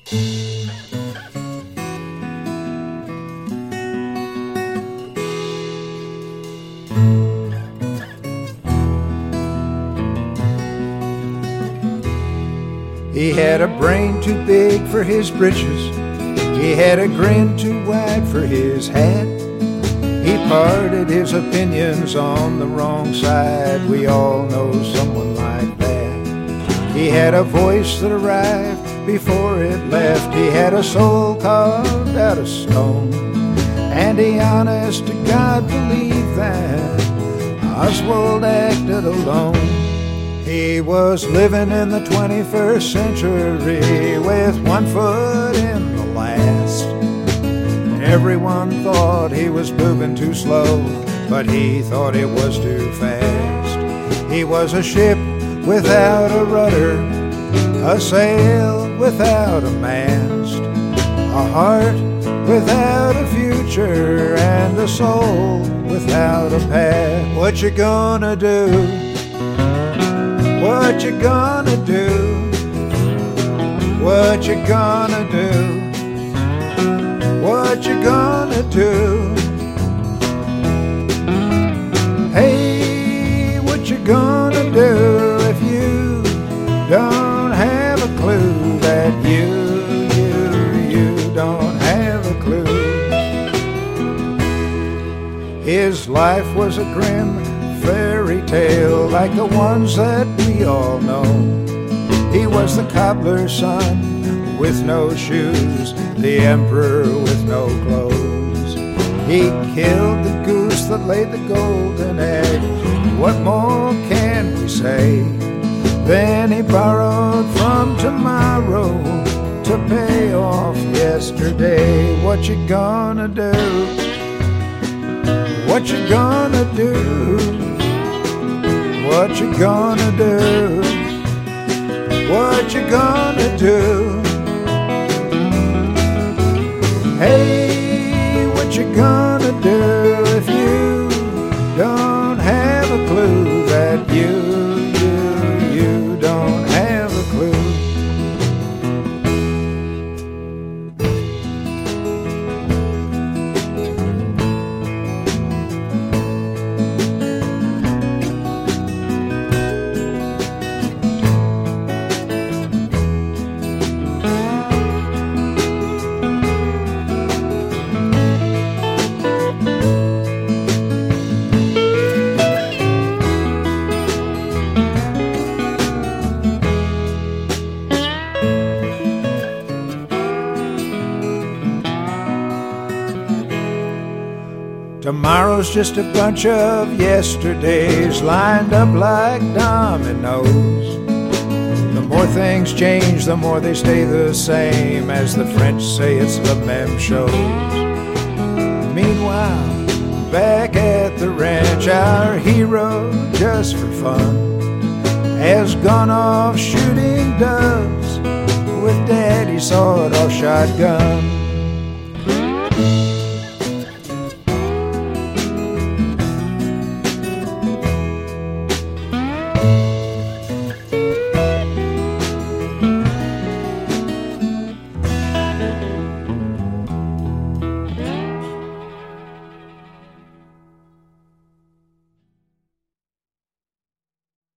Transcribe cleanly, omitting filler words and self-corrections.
He had a brain too big for his britches. He had a grin too wide for his hat. He parted his opinions on the wrong side. We all know someone like that. He had a voice that arrived before it left. He had a soul carved out of stone. And he honest to God believed that Oswald acted alone. He was living in the 21st century with one foot in the last. Everyone thought he was moving too slow, but he thought it was too fast. He was a ship without a rudder, a sail without a mast, a heart without a future, and a soul without a past. What you gonna do? What you gonna do? What you gonna do? What you gonna do? Hey, what you gonna do if you don't have a clue that you don't have a clue? His life was a grim fairy tale like the ones that we all know. He was the cobbler's son with no shoes, the emperor with no clothes. He killed the goose that laid the golden egg. What more can we say? Then he borrowed from tomorrow to pay off yesterday. What you gonna do? What you gonna do? What you gonna do? What you gonna do? Hey, what you gonna do if you don't have a clue that you don't have a clue? Tomorrow's just a bunch of yesterdays lined up like dominoes. The more things change, the more they stay the same. As the French say, it's the même chose. Meanwhile, back at the ranch, our hero, just for fun, has gone off shooting doves with Daddy's sawed-off shotgun.